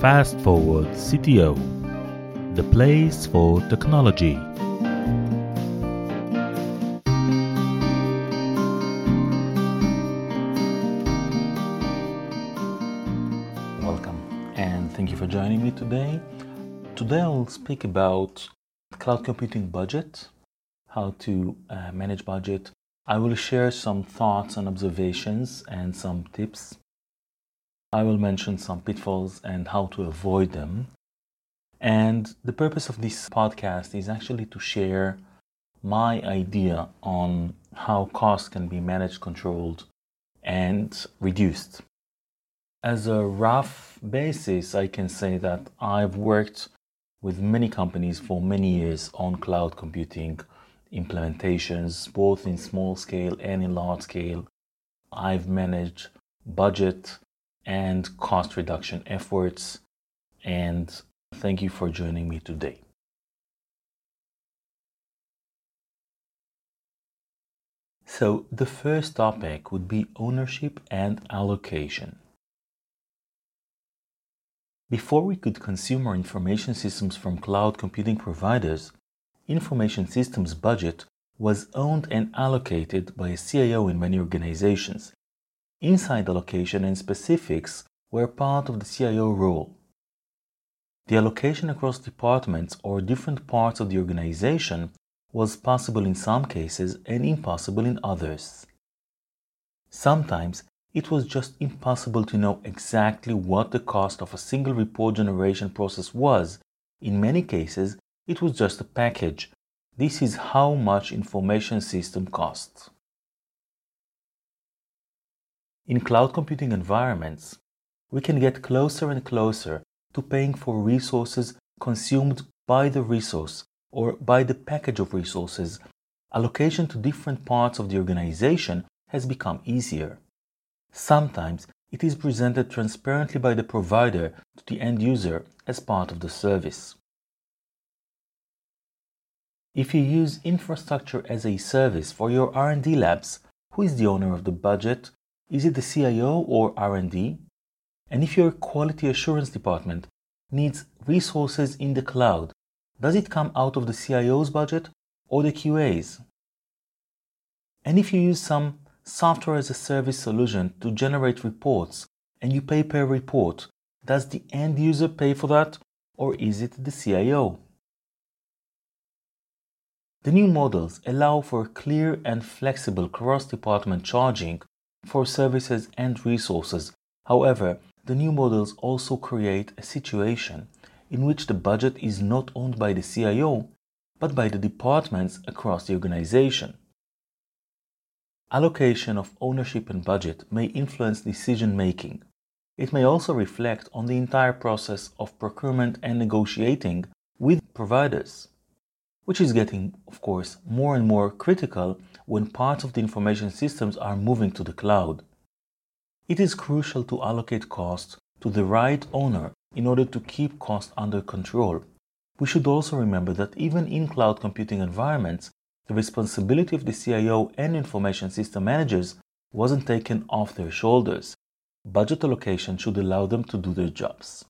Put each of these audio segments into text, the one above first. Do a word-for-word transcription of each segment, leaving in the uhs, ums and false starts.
Fast Forward C T O, the place for technology. Welcome, and thank you for joining me today. Today I'll speak about cloud computing budget, how to uh, manage budget. I will share some thoughts and observations and some tips. I will mention some pitfalls and how to avoid them. And the purpose of this podcast is actually to share my idea on how costs can be managed, controlled, and reduced. As a rough basis, I can say that I've worked with many companies for many years on cloud computing implementations, both in small scale and in large scale. I've managed budget and cost reduction efforts, and thank you for joining me today. So the first topic would be ownership and allocation. Before we could consume our information systems from cloud computing providers, information systems budget was owned and allocated by a C I O in many organizations. Inside allocation and specifics were part of the C I O role. The allocation across departments or different parts of the organization was possible in some cases and impossible in others. Sometimes it was just impossible to know exactly what the cost of a single report generation process was. In many cases, it was just a package. This is how much information system costs. In cloud computing environments, we can get closer and closer to paying for resources consumed by the resource or by the package of resources. Allocation to different parts of the organization has become easier. Sometimes it is presented transparently by the provider to the end user as part of the service. If you use infrastructure as a service for your R and D labs, who is the owner of the budget? Is it the C I O or R and D? And if your quality assurance department needs resources in the cloud, does it come out of the C I O's budget or the Q A's? And if you use some software as a service solution to generate reports and you pay per report, does the end user pay for that or is it the C I O? The new models allow for clear and flexible cross-department charging for services and resources. However, the new models also create a situation in which the budget is not owned by the C I O, but by the departments across the organization. Allocation of ownership and budget may influence decision making. It may also reflect on the entire process of procurement and negotiating with providers, which is getting, of course, more and more critical when parts of the information systems are moving to the cloud. It is crucial to allocate costs to the right owner in order to keep costs under control. We should also remember that even in cloud computing environments, the responsibility of the C I O and information system managers wasn't taken off their shoulders. Budget allocation should allow them to do their jobs.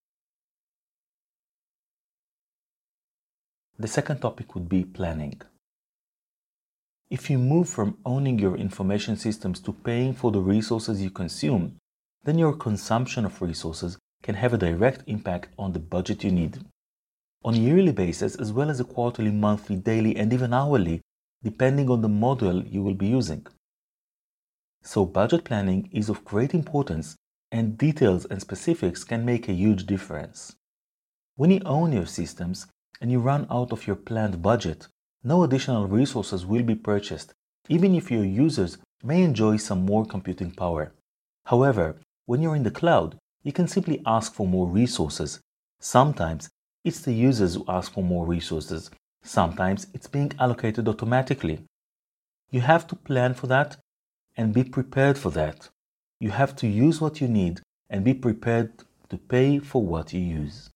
The second topic would be planning. If you move from owning your information systems to paying for the resources you consume, then your consumption of resources can have a direct impact on the budget you need. On a yearly basis, as well as a quarterly, monthly, daily, and even hourly, depending on the model you will be using. So budget planning is of great importance, and details and specifics can make a huge difference. When you own your systems and you run out of your planned budget, no additional resources will be purchased, even if your users may enjoy some more computing power. However, when you're in the cloud, you can simply ask for more resources. Sometimes it's the users who ask for more resources. Sometimes it's being allocated automatically. You have to plan for that and be prepared for that. You have to use what you need and be prepared to pay for what you use.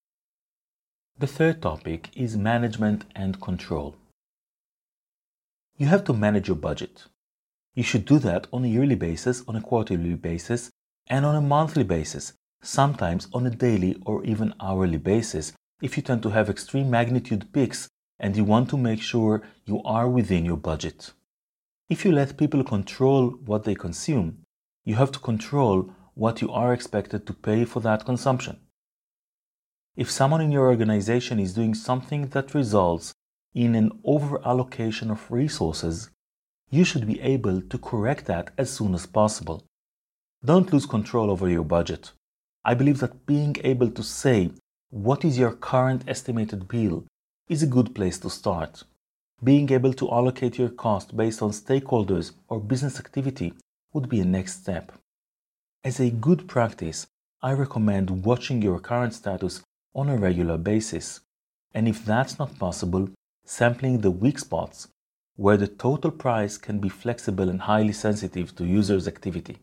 The third topic is management and control. You have to manage your budget. You should do that on a yearly basis, on a quarterly basis, and on a monthly basis, sometimes on a daily or even hourly basis if you tend to have extreme magnitude peaks and you want to make sure you are within your budget. If you let people control what they consume, you have to control what you are expected to pay for that consumption. If someone in your organization is doing something that results in an over-allocation of resources, you should be able to correct that as soon as possible. Don't lose control over your budget. I believe that being able to say what is your current estimated bill is a good place to start. Being able to allocate your cost based on stakeholders or business activity would be a next step. As a good practice, I recommend watching your current status on a regular basis, and if that's not possible, sampling the weak spots where the total price can be flexible and highly sensitive to users' activity.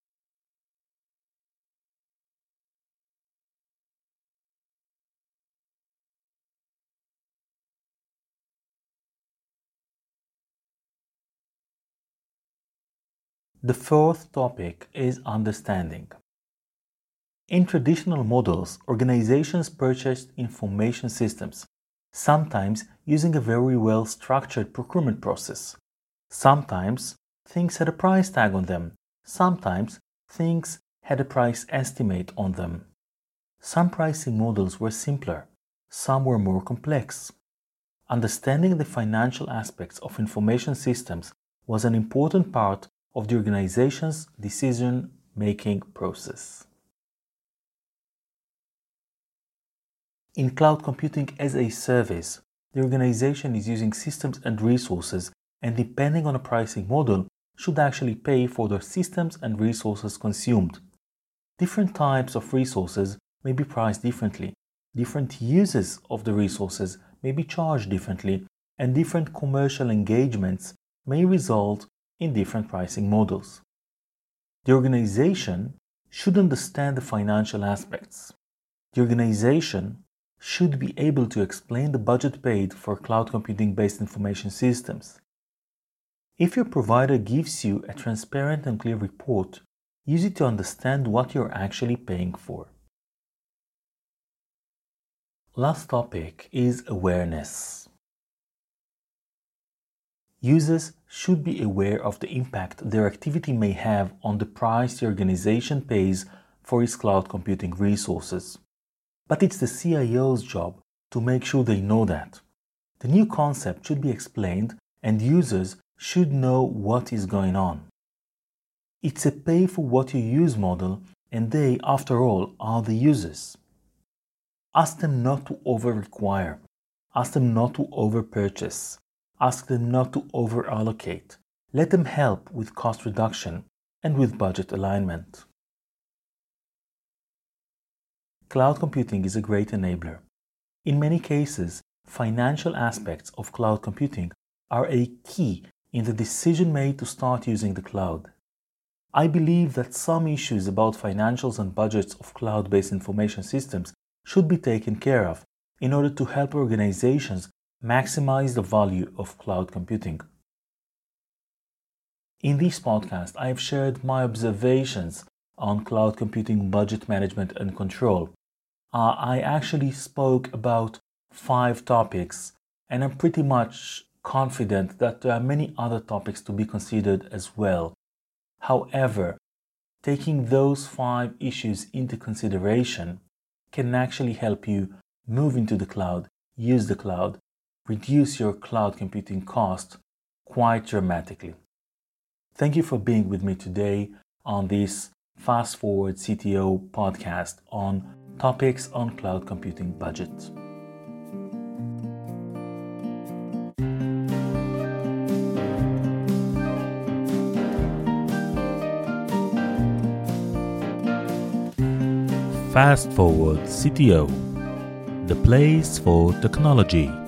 The fourth topic is understanding. In traditional models, organizations purchased information systems, sometimes using a very well-structured procurement process. Sometimes things had a price tag on them. Sometimes things had a price estimate on them. Some pricing models were simpler. Some were more complex. Understanding the financial aspects of information systems was an important part of the organization's decision-making process. In cloud computing as a service, the organization is using systems and resources, and depending on a pricing model, should actually pay for the systems and resources consumed. Different types of resources may be priced differently. Different uses of the resources may be charged differently, and different commercial engagements may result in different pricing models. The organization should understand the financial aspects. The organization should be able to explain the budget paid for cloud computing-based information systems. If your provider gives you a transparent and clear report, use it to understand what you're actually paying for. Last topic is awareness. Users should be aware of the impact their activity may have on the price the organization pays for its cloud computing resources. But it's the C I O's job to make sure they know that. The new concept should be explained and users should know what is going on. It's a pay for what you use model, and they, after all, are the users. Ask them not to over-require. Ask them not to over-purchase. Ask them not to over-allocate. Let them help with cost reduction and with budget alignment. Cloud computing is a great enabler. In many cases, financial aspects of cloud computing are a key in the decision made to start using the cloud. I believe that some issues about financials and budgets of cloud-based information systems should be taken care of in order to help organizations maximize the value of cloud computing. In this podcast, I have shared my observations on cloud computing budget management and control. Uh, I actually spoke about five topics, and I'm pretty much confident that there are many other topics to be considered as well. However, taking those five issues into consideration can actually help you move into the cloud, use the cloud, reduce your cloud computing cost quite dramatically. Thank you for being with me today on this Fast Forward C T O podcast on topics on cloud computing budget. Fast Forward C T O, the place for technology.